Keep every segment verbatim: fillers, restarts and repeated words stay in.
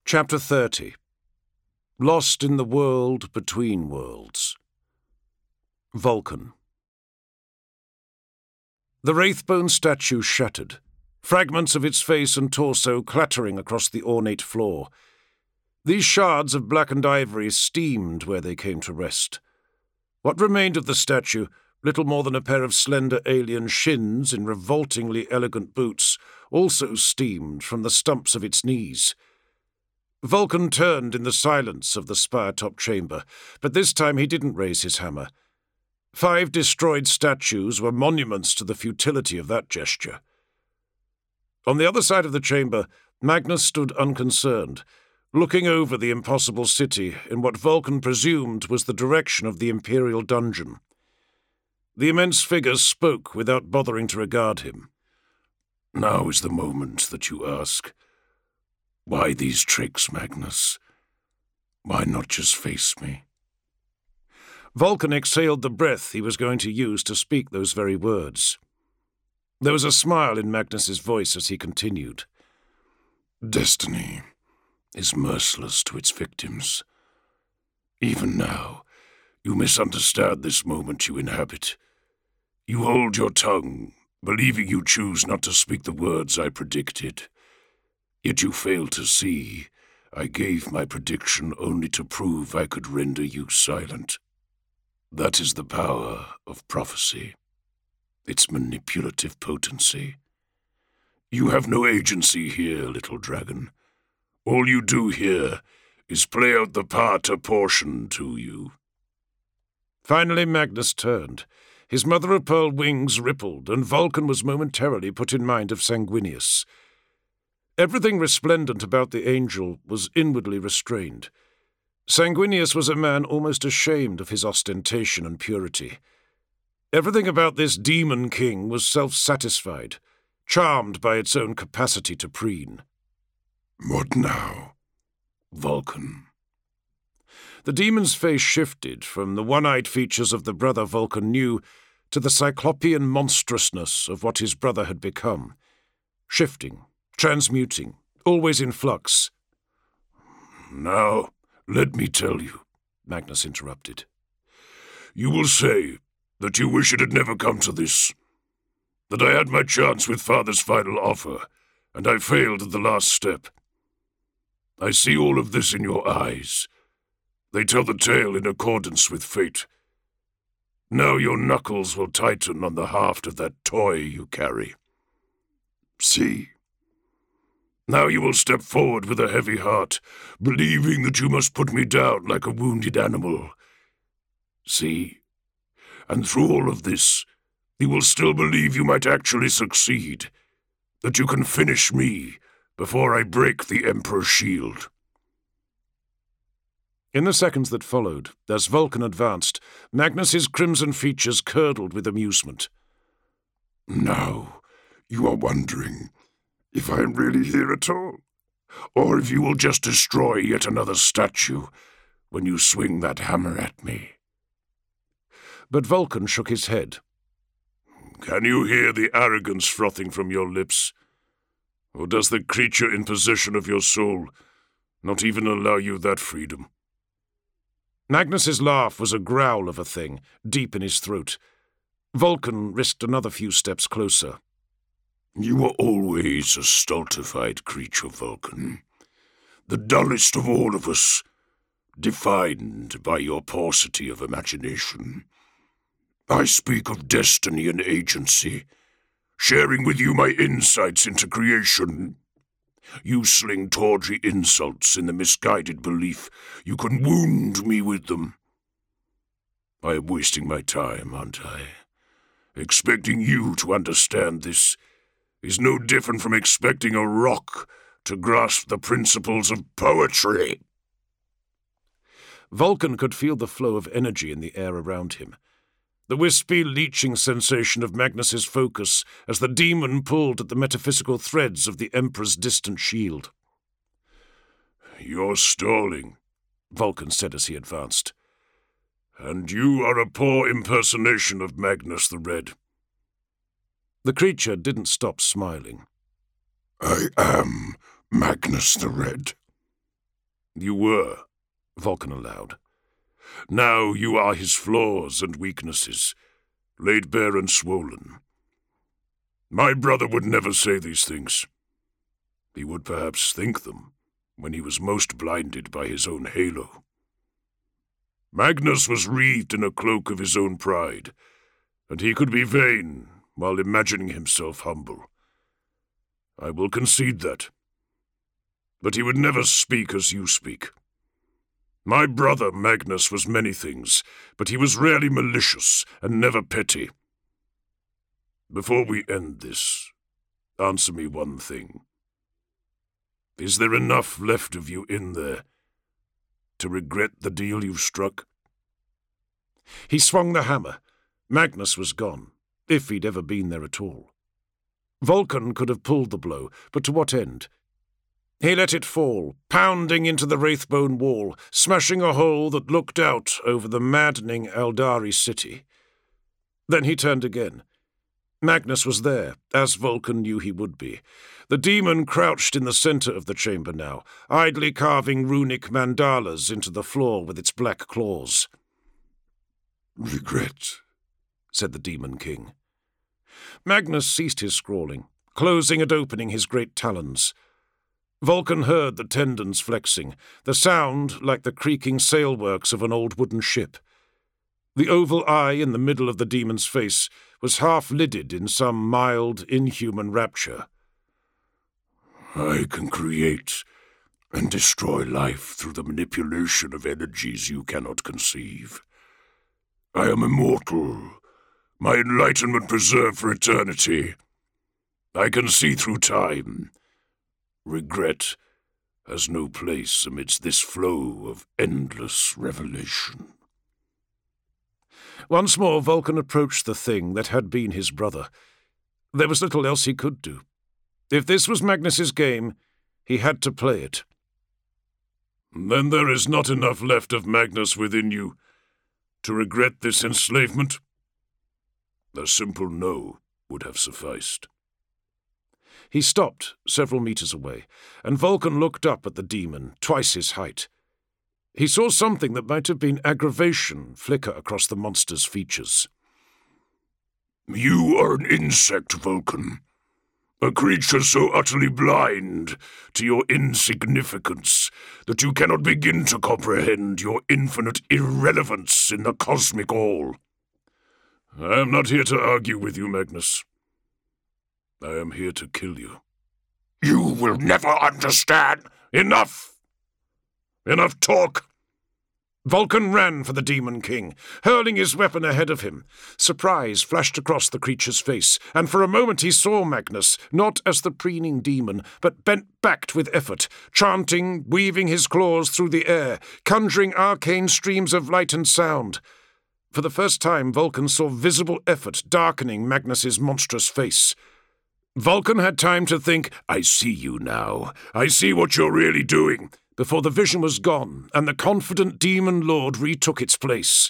Chapter thirty. Lost in the World Between Worlds. Vulcan. The Wraithbone statue shattered, fragments of its face and torso clattering across the ornate floor. These shards of blackened ivory steamed where they came to rest. What remained of the statue, little more than a pair of slender alien shins in revoltingly elegant boots, also steamed from the stumps of its knees. Vulcan turned in the silence of the spire-top chamber, but this time he didn't raise his hammer. Five destroyed statues were monuments to the futility of that gesture. On the other side of the chamber, Magnus stood unconcerned, looking over the impossible city in what Vulcan presumed was the direction of the Imperial dungeon. The immense figures spoke without bothering to regard him. "Now is the moment that you ask. Why these tricks, Magnus? Why not just face me?" Vulcan exhaled the breath he was going to use to speak those very words. There was a smile in Magnus's voice as he continued. "Destiny is merciless to its victims. Even now, you misunderstand this moment you inhabit. You hold your tongue, believing you choose not to speak the words I predicted. Yet you fail to see I gave my prediction only to prove I could render you silent. That is the power of prophecy, its manipulative potency. You have no agency here, little dragon. All you do here is play out the part apportioned to you." Finally Magnus turned. His mother-of-pearl wings rippled, and Vulcan was momentarily put in mind of Sanguinius. Everything resplendent about the angel was inwardly restrained. Sanguinius was a man almost ashamed of his ostentation and purity. Everything about this demon king was self-satisfied, charmed by its own capacity to preen. "What now, Vulcan?" The demon's face shifted from the one-eyed features of the brother Vulcan knew to the cyclopean monstrousness of what his brother had become, shifting, transmuting, always in flux. "Now, let me tell you," Magnus interrupted. "You will say that you wish it had never come to this, that I had my chance with Father's final offer, and I failed at the last step. I see all of this in your eyes. They tell the tale in accordance with fate. Now your knuckles will tighten on the haft of that toy you carry. See? Now you will step forward with a heavy heart, believing that you must put me down like a wounded animal. See? And through all of this, you will still believe you might actually succeed, that you can finish me before I break the Emperor's shield." In the seconds that followed, as Vulcan advanced, Magnus's crimson features curdled with amusement. "Now you are wondering if I am really here at all, or if you will just destroy yet another statue when you swing that hammer at me." But Vulcan shook his head. "Can you hear the arrogance frothing from your lips? Or does the creature in possession of your soul not even allow you that freedom?" Magnus's laugh was a growl of a thing, deep in his throat. Vulcan risked another few steps closer. "You were always a stultified creature, Vulcan. The dullest of all of us, defined by your paucity of imagination. I speak of destiny and agency, sharing with you my insights into creation. You sling tawdry insults in the misguided belief you can wound me with them. I am wasting my time, aren't I? Expecting you to understand this is no different from expecting a rock to grasp the principles of poetry." Vulcan could feel the flow of energy in the air around him, the wispy, leeching sensation of Magnus's focus as the demon pulled at the metaphysical threads of the Emperor's distant shield. "You're stalling," Vulcan said as he advanced. "And you are a poor impersonation of Magnus the Red." The creature didn't stop smiling. "I am Magnus the Red. You were, Vulcan allowed. Now you are his flaws and weaknesses, laid bare and swollen. My brother would never say these things. He would perhaps think them when he was most blinded by his own halo. Magnus was wreathed in a cloak of his own pride, and he could be vain while imagining himself humble. I will concede that. But he would never speak as you speak. My brother Magnus was many things, but he was rarely malicious and never petty. Before we end this, answer me one thing. Is there enough left of you in there to regret the deal you've struck? He swung the hammer. Magnus was gone, if he'd ever been there at all. Vulcan could have pulled the blow, but to what end? He let it fall, pounding into the Wraithbone wall, smashing a hole that looked out over the maddening Aeldari city. Then he turned again. Magnus was there, as Vulcan knew he would be. The demon crouched in the centre of the chamber now, idly carving runic mandalas into the floor with its black claws. "Regret," said the Demon King. Magnus ceased his scrawling, closing and opening his great talons. Vulcan heard the tendons flexing, the sound like the creaking sailworks of an old wooden ship. The oval eye in the middle of the demon's face was half-lidded in some mild, inhuman rapture. "I can create and destroy life through the manipulation of energies you cannot conceive. I am immortal, my enlightenment preserved for eternity. I can see through time. Regret has no place amidst this flow of endless revelation." Once more Vulcan approached the thing that had been his brother. There was little else he could do. If this was Magnus's game, he had to play it. "Then there is not enough left of Magnus within you to regret this enslavement?" A simple no would have sufficed. He stopped several meters away, and Vulcan looked up at the demon, twice his height. He saw something that might have been aggravation flicker across the monster's features. "You are an insect, Vulcan. A creature so utterly blind to your insignificance that you cannot begin to comprehend your infinite irrelevance in the cosmic all. I am not here to argue with you, Magnus. I am here to kill you." "You will never understand." "Enough! Enough talk!" Vulcan ran for the Demon King, hurling his weapon ahead of him. Surprise flashed across the creature's face, and for a moment he saw Magnus, not as the preening demon, but bent-backed with effort, chanting, weaving his claws through the air, conjuring arcane streams of light and sound. For the first time, Vulcan saw visible effort darkening Magnus's monstrous face. Vulcan had time to think, "I see you now. I see what you're really doing," before the vision was gone, and the confident demon lord retook its place.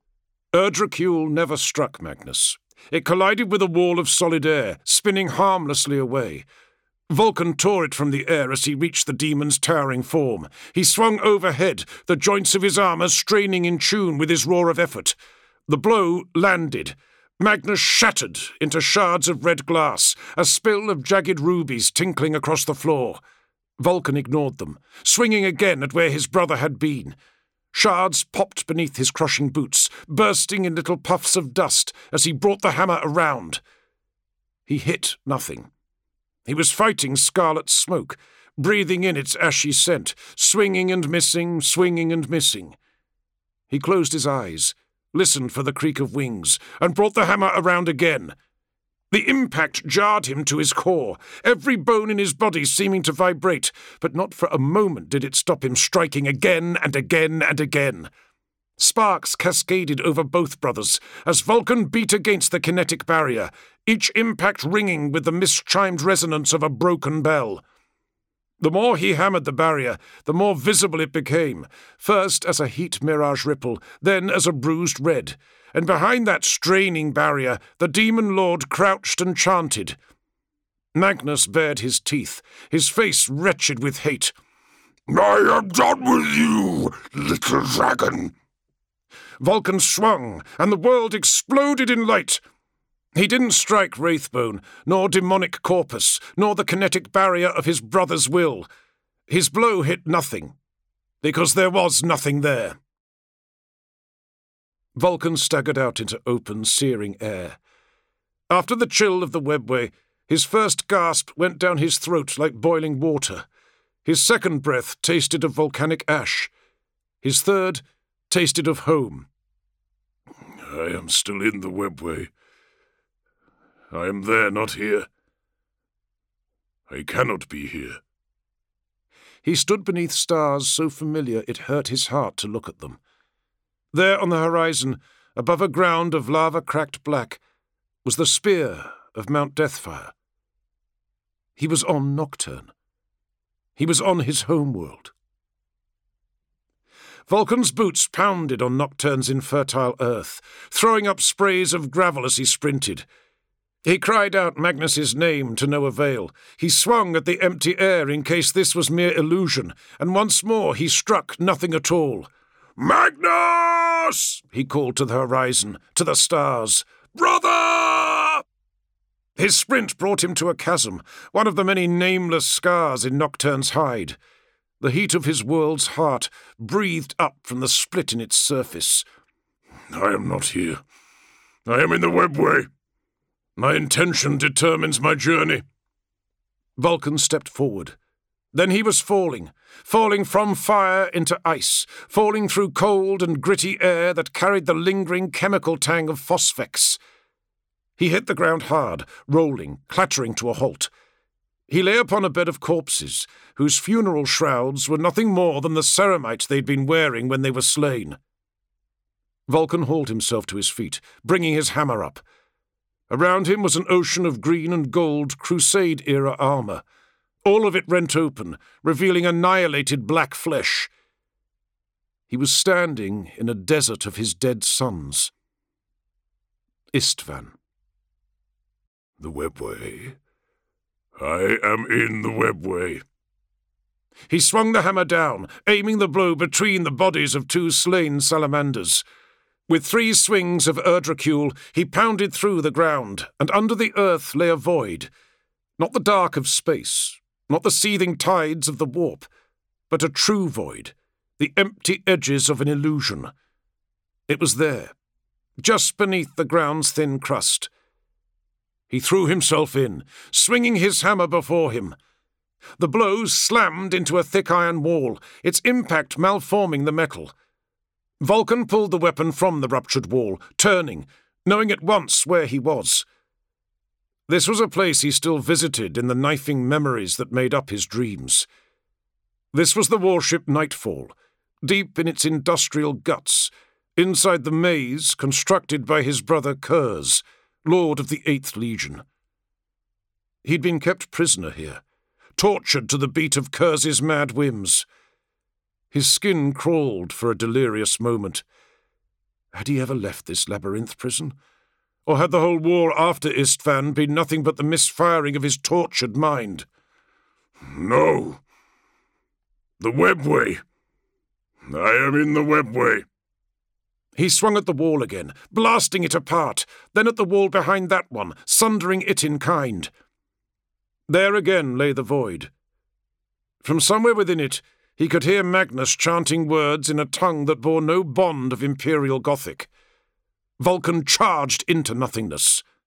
Erdrakul never struck Magnus. It collided with a wall of solid air, spinning harmlessly away. Vulcan tore it from the air as he reached the demon's towering form. He swung overhead, the joints of his armour straining in tune with his roar of effort. The blow landed. Magnus shattered into shards of red glass, a spill of jagged rubies tinkling across the floor. Vulcan ignored them, swinging again at where his brother had been. Shards popped beneath his crushing boots, bursting in little puffs of dust as he brought the hammer around. He hit nothing. He was fighting scarlet smoke, breathing in its ashy scent, swinging and missing, swinging and missing. He closed his eyes, listened for the creak of wings, and brought the hammer around again. The impact jarred him to his core, every bone in his body seeming to vibrate, but not for a moment did it stop him striking again and again and again. Sparks cascaded over both brothers as Vulcan beat against the kinetic barrier, each impact ringing with the mischimed resonance of a broken bell. The more he hammered the barrier, the more visible it became, first as a heat mirage ripple, then as a bruised red. And behind that straining barrier, the demon lord crouched and chanted. Magnus bared his teeth, his face wretched with hate. I am done with you, little dragon. Vulcan swung, and the world exploded in light. He didn't strike Wraithbone, nor demonic corpus, nor the kinetic barrier of his brother's will. His blow hit nothing, because there was nothing there. Vulcan staggered out into open, searing air. After the chill of the webway, his first gasp went down his throat like boiling water. His second breath tasted of volcanic ash. His third tasted of home. I am still in the webway. I am there, not here. I cannot be here. He stood beneath stars so familiar it hurt his heart to look at them. There on the horizon, above a ground of lava-cracked black, was the spear of Mount Deathfire. He was on Nocturne. He was on his homeworld. Vulcan's boots pounded on Nocturne's infertile earth, throwing up sprays of gravel as he sprinted. He cried out Magnus's name to no avail. He swung at the empty air in case this was mere illusion, and once more he struck nothing at all. "Magnus!" he called to the horizon, to the stars. "Brother!" His sprint brought him to a chasm, one of the many nameless scars in Nocturne's hide. The heat of his world's heart breathed up from the split in its surface. I am not here. I am in the webway. My intention determines my journey. Vulcan stepped forward. Then he was falling, falling from fire into ice, falling through cold and gritty air that carried the lingering chemical tang of phosphex. He hit the ground hard, rolling, clattering to a halt. He lay upon a bed of corpses, whose funeral shrouds were nothing more than the ceramite they'd been wearing when they were slain. Vulcan hauled himself to his feet, bringing his hammer up. Around him was an ocean of green and gold Crusade-era armour, all of it rent open, revealing annihilated black flesh. He was standing in a desert of his dead sons. Istvan. The webway. I am in the webway. He swung the hammer down, aiming the blow between the bodies of two slain salamanders. With three swings of Urdracule, he pounded through the ground, and under the earth lay a void. Not the dark of space, not the seething tides of the warp, but a true void, the empty edges of an illusion. It was there, just beneath the ground's thin crust. He threw himself in, swinging his hammer before him. The blow slammed into a thick iron wall, its impact malforming the metal. Vulcan pulled the weapon from the ruptured wall, turning, knowing at once where he was. This was a place he still visited in the knifing memories that made up his dreams. This was the warship Nightfall, deep in its industrial guts, inside the maze constructed by his brother Curze, Lord of the Eighth Legion. He'd been kept prisoner here, tortured to the beat of Curze's mad whims. His skin crawled for a delirious moment. Had he ever left this labyrinth prison? Or had the whole war after Istvan been nothing but the misfiring of his tortured mind? No. The webway. I am in the webway. He swung at the wall again, blasting it apart, then at the wall behind that one, sundering it in kind. There again lay the void. From somewhere within it, he could hear Magnus chanting words in a tongue that bore no bond of Imperial Gothic. Vulcan charged into nothingness.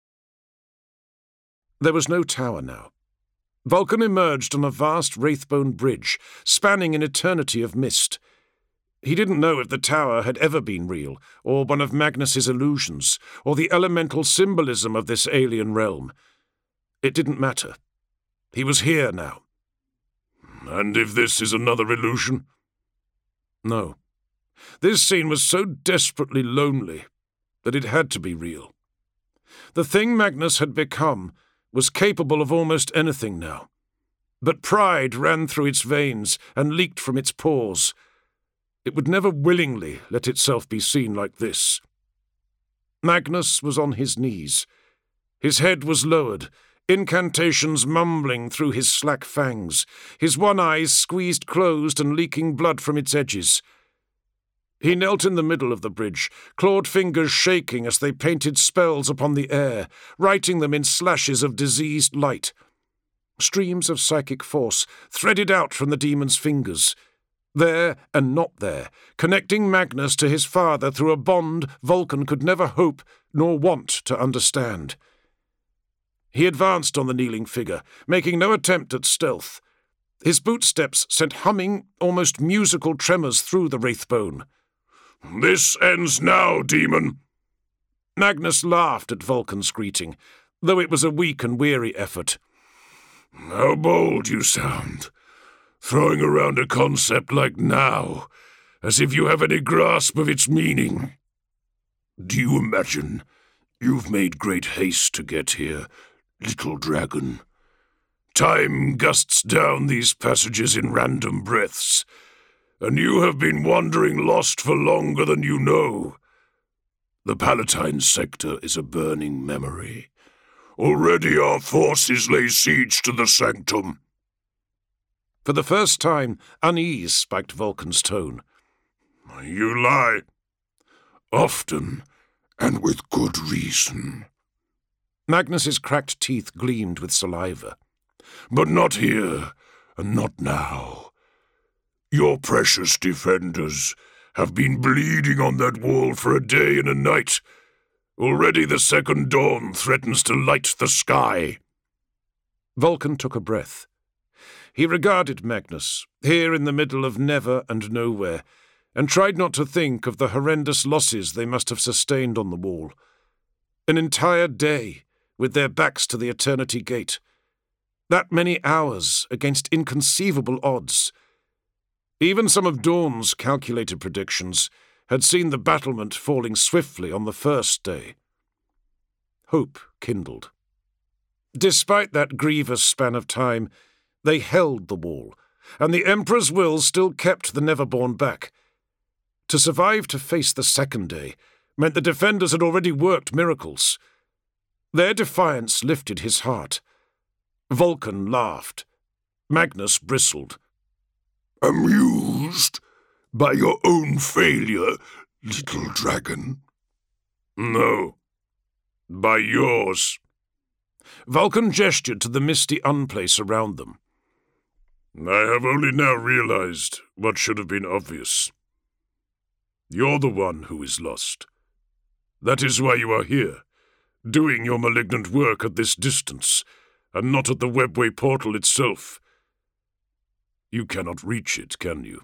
There was no tower now. Vulcan emerged on a vast Wraithbone bridge, spanning an eternity of mist. He didn't know if the tower had ever been real, or one of Magnus's illusions, or the elemental symbolism of this alien realm. It didn't matter. He was here now. And if this is another illusion? No. This scene was so desperately lonely that it had to be real. The thing Magnus had become was capable of almost anything now. But pride ran through its veins and leaked from its pores. It would never willingly let itself be seen like this. Magnus was on his knees. His head was lowered, incantations mumbling through his slack fangs, his one eye squeezed closed and leaking blood from its edges. He knelt in the middle of the bridge, clawed fingers shaking as they painted spells upon the air, writing them in slashes of diseased light. Streams of psychic force threaded out from the demon's fingers, there and not there, connecting Magnus to his father through a bond Vulcan could never hope nor want to understand. He advanced on the kneeling figure, making no attempt at stealth. His bootsteps sent humming, almost musical tremors through the wraithbone. "This ends now, demon!" Magnus laughed at Vulcan's greeting, though it was a weak and weary effort. "How bold you sound, throwing around a concept like now, as if you have any grasp of its meaning. Do you imagine you've made great haste to get here, little dragon? Time gusts down these passages in random breaths, and you have been wandering lost for longer than you know. The Palatine sector is a burning memory. Already our forces lay siege to the sanctum." For the first time, unease spiked Vulcan's tone. "You lie. Often, and with good reason." Magnus's cracked teeth gleamed with saliva. "But not here, and not now. Your precious defenders have been bleeding on that wall for a day and a night. Already the second dawn threatens to light the sky." Vulcan took a breath. He regarded Magnus, here in the middle of never and nowhere, and tried not to think of the horrendous losses they must have sustained on the wall. An entire day, with their backs to the Eternity Gate. That many hours against inconceivable odds. Even some of Dawn's calculated predictions had seen the battlement falling swiftly on the first day. Hope kindled. Despite that grievous span of time, they held the wall, and the Emperor's will still kept the Neverborn back. To survive to face the second day meant the defenders had already worked miracles. Their defiance lifted his heart. Vulcan laughed. Magnus bristled. "Amused by your own failure, little dragon?" "No, by yours." Vulcan gestured to the misty unplace around them. "I have only now realized what should have been obvious. You're the one who is lost. That is why you are here, doing your malignant work at this distance, and not at the Webway portal itself. You cannot reach it, can you?"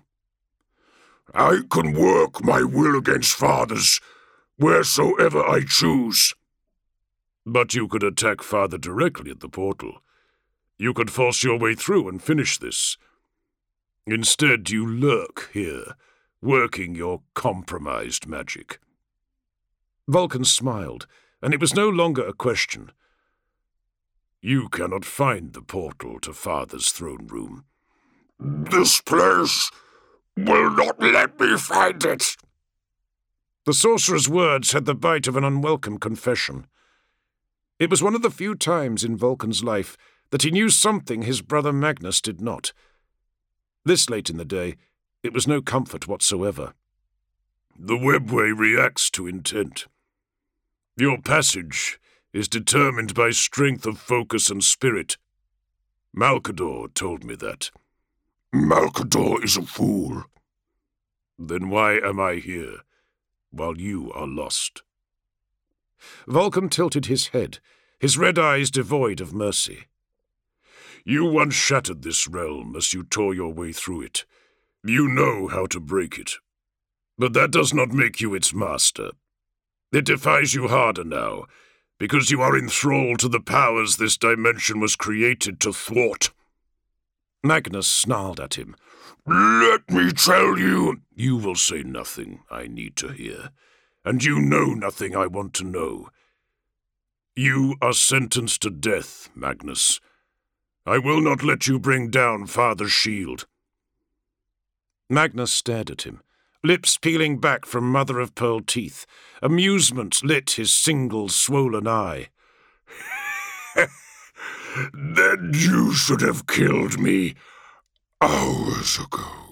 "I can work my will against Father's wheresoever I choose." "But you could attack Father directly at the portal. You could force your way through and finish this. Instead, you lurk here, working your compromised magic." Vulcan smiled, and it was no longer a question. "You cannot find the portal to Father's throne room." "This place will not let me find it." The sorcerer's words had the bite of an unwelcome confession. It was one of the few times in Vulcan's life that he knew something his brother Magnus did not. This late in the day, it was no comfort whatsoever. "The Webway reacts to intent. Your passage is determined by strength of focus and spirit. Malcador told me that." "Malcador is a fool." "Then why am I here, while you are lost?" Vulcan tilted his head, his red eyes devoid of mercy. "You once shattered this realm as you tore your way through it. You know how to break it. But that does not make you its master. It defies you harder now, because you are enthralled to the powers this dimension was created to thwart." Magnus snarled at him. "Let me tell you—" "You will say nothing I need to hear, and you know nothing I want to know. You are sentenced to death, Magnus. I will not let you bring down Father's shield." Magnus stared at him, lips peeling back from mother-of-pearl teeth. Amusement lit his single swollen eye. Then you should have killed me hours ago.